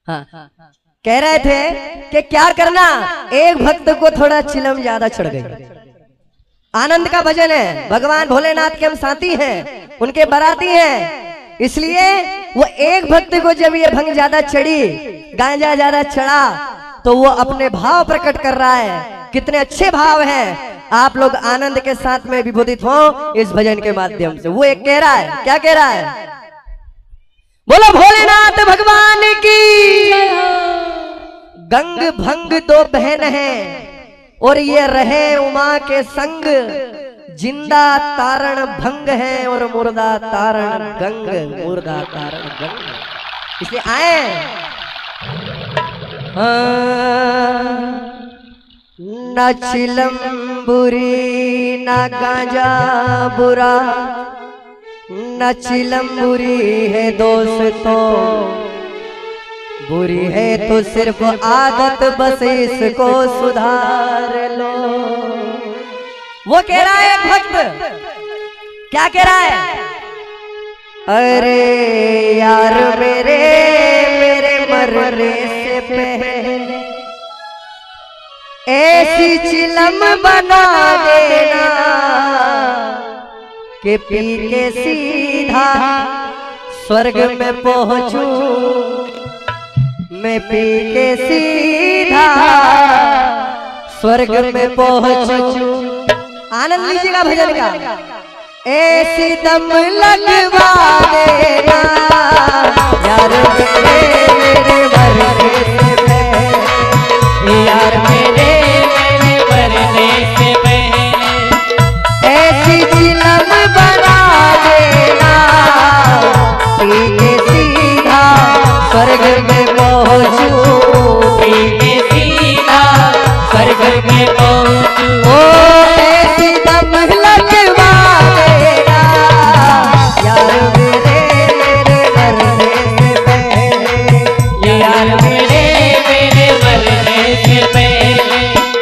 हाँ, कह रहे थे कि क्या करना, एक भक्त को थोड़ा चिलम ज्यादा चढ़ गई। आनंद का भजन है, भगवान भोलेनाथ के हम साथी हैं, उनके बराती हैं, इसलिए वो एक भक्त को जब ये भंग ज्यादा चढ़ी, गांजा ज्यादा चढ़ा, तो वो अपने भाव प्रकट कर रहा है। कितने अच्छे भाव हैं, आप लोग आनंद के साथ में विभूतित हो इस भजन के माध्यम से। वो एक कह रहा है, क्या कह रहा है? बोलो भोलेनाथ भगवान की। गंग भंग दो बहन है और ये रहे उमा के संग, जिंदा तारण भंग है और मुर्दा तारण गंग, मुर्दा तारण गंग। इसलिए आए न चिलम बुरी न गांजा बुरा, न चिलम बुरी है दोस्तों, बुरी है तो सिर्फ आदत, बस इसको सुधार लो। वो कह रहा है भक्त, क्या कह रहा है? अरे यार मेरे मरने से पहले ऐसी चिलम बना देना कि पी के सीधा स्वर्ग में पहुंचूं, मैं पी के सीधा स्वर्ग में पहुंचूं। आनंद लीजिएगा भजन का। ऐसी दम लगवा देना यार मेरे मरने से पहले, यार मेरे मरने से पहले ऐसी चिलम बना देना, पी के सीधा स्वर्ग में पहुंचूं, पी के सीधा स्वर्ग में पहुंचूं। ओ ऐसी दम लगवा देना यार मेरे मरने से पहले, यार मेरे मरने से पहले।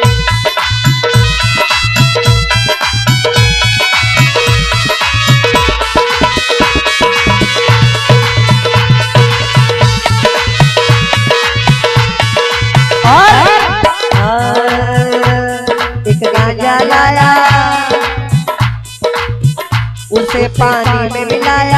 गांजा लाया उसे पानी में मिलाया,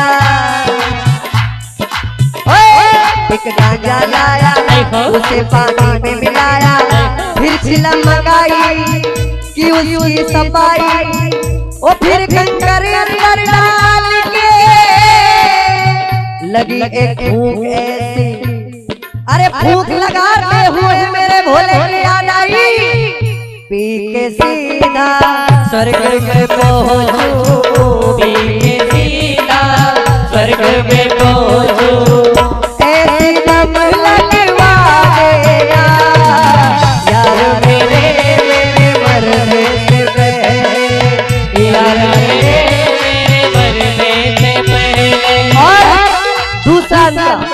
एक गांजा लाया उसे पानी में मिलाया, फिर चिलम मंगाई कि उसकी सफाई, और फिर कंकर अंदर डाल के लगी एक भूख ऐसी, अरे भूख लगाते हुए मेरे भोले की याद आई, पी के सीधा स्वर्ग में पहुंचूं, पी के सीधा स्वर्ग में पहुंचूं। ऐसी दम लगवा देना यार मेरे मरने से पहले, यार मेरे मरने से पहले। और दूसरा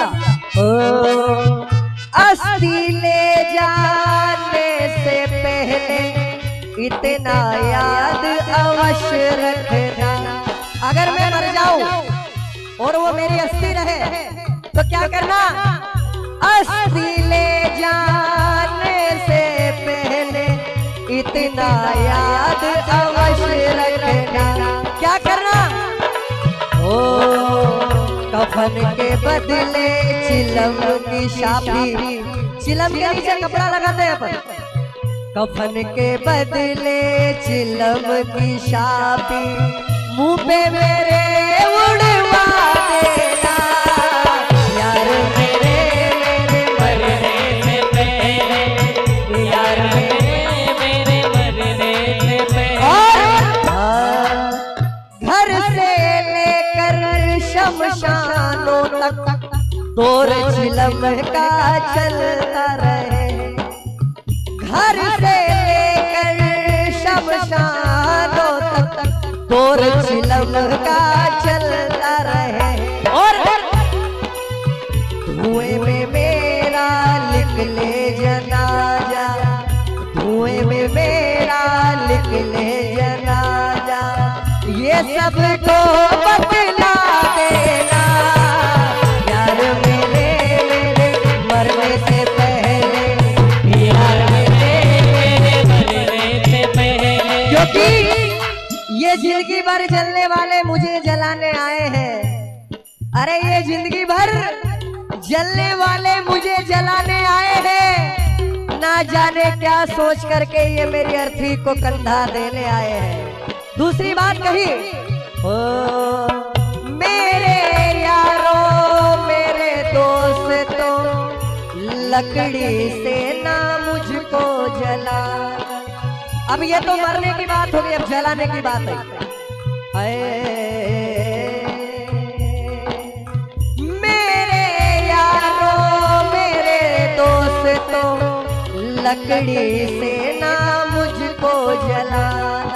अस्थि ले जाने से पहले इतना याद अवश्य रखना, अगर मैं मर जाऊं और वो मेरी अस्थि रहे तो क्या करना? अस्थि ले जाने से पहले इतना याद अवश्य रखना। क्या करना? ओ कफन के बदले चिलम की शापी, चिलम के नीचे कपड़ा लगाते हैं अपन, कफन के बदले चिलम की शापी मुंह पे मेरे उड़वा देना यार मेरे मरने से पहले, यार मेरे मरने से पहले। घर से लेकर शमशानों तक दौर चिलम का चलता रहे, घर से लेकर शमशानों तक दौर चिलम का चलता रहे, और धुएं में मेरा लिख ले जनाजा, धुएं में मेरा लिख ले जनाजा, ये सब को बतला देना यार मेरे मरने भर जलने वाले मुझे जलाने आए हैं। अरे ये जिंदगी भर जलने वाले मुझे जलाने आए हैं। ना जाने क्या सोच करके ये मेरी अर्थी को कंधा देने आए हैं। दूसरी बात कही, ओ मेरे यारों मेरे दोस्तों, लकड़ी से ना मुझको जला। अब ये तो मरने की बात हो गई, अब जलाने की बात है। मेरे यारों मेरे दोस्तों, लकड़ी से ना मुझको जला।